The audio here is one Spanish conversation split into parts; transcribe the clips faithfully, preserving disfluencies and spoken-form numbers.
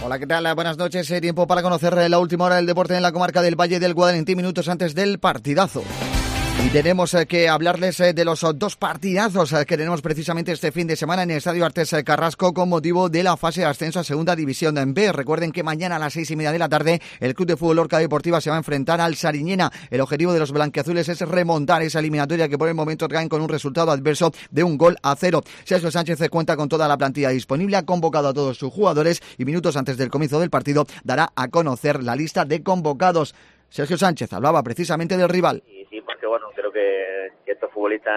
Hola, ¿qué tal? Buenas noches. Eh, tiempo para conocer la última hora del deporte en la comarca del Valle del Guadalentín, minutos antes del partidazo. Y tenemos eh, que hablarles eh, de los oh, dos partidazos eh, que tenemos precisamente este fin de semana en el Estadio Artes eh, Carrasco con motivo de la fase de ascenso a Segunda División en B. Recuerden que mañana a las seis y media de la tarde el Club de Fútbol Lorca Deportiva se va a enfrentar al Sariñena. El objetivo de los blanquiazules es remontar esa eliminatoria que por el momento traen con un resultado adverso de un gol a cero. Sergio Sánchez eh, cuenta con toda la plantilla disponible, ha convocado a todos sus jugadores y minutos antes del comienzo del partido dará a conocer la lista de convocados. Sergio Sánchez hablaba precisamente del rival. Sí, porque bueno, creo que, que estos futbolistas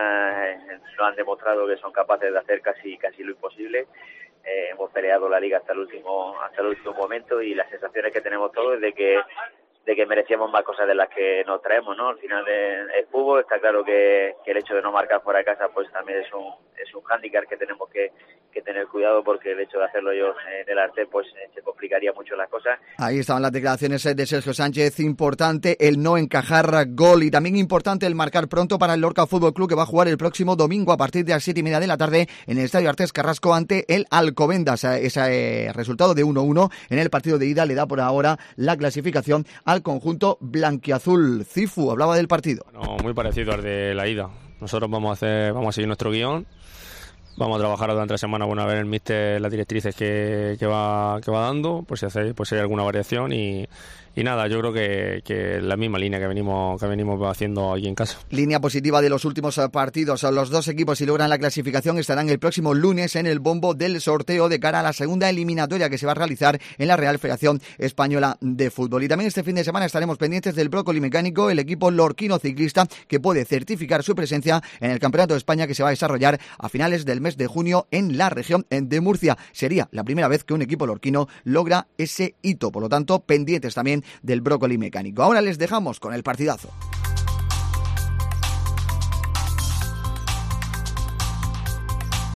lo han demostrado que son capaces de hacer casi casi lo imposible. Eh, hemos peleado la liga hasta el último hasta el último momento y las sensaciones que tenemos todos es de que de que merecíamos más cosas de las que nos traemos, ¿no? Al final el fútbol está claro que, que el hecho de no marcar fuera de casa pues también es un es un hándicap que tenemos que, que tener cuidado, porque el hecho de hacerlo yo en el arte pues se complicaría mucho las cosas. Ahí estaban las declaraciones de Sergio Sánchez. Importante el no encajar gol y también importante el marcar pronto para el Lorca Fútbol Club, que va a jugar el próximo domingo a partir de las siete y media de la tarde en el Estadio Artes Carrasco ante el Alcobendas. Ese eh, resultado de uno uno en el partido de ida le da por ahora la clasificación al conjunto blanquiazul. Cifu hablaba del partido. Bueno, muy parecido al de la ida. Nosotros vamos a hacer, vamos a seguir nuestro guión. Vamos a trabajar durante la semana, bueno, a ver el míster las directrices que, que va que va dando, pues si hace, pues si hay alguna variación y, y nada, yo creo que, que la misma línea que venimos que venimos haciendo aquí en casa. Línea positiva de los últimos partidos. Los dos equipos, si logran la clasificación, estarán el próximo lunes en el bombo del sorteo de cara a la segunda eliminatoria que se va a realizar en la Real Federación Española de Fútbol. Y también este fin de semana estaremos pendientes del Brócoli Mecánico, el equipo lorquino ciclista que puede certificar su presencia en el Campeonato de España que se va a desarrollar a finales del mes de junio en la región de Murcia. Sería la primera vez que un equipo lorquino logra ese hito, por lo tanto, pendientes también del Brócoli Mecánico. Ahora les dejamos con el partidazo.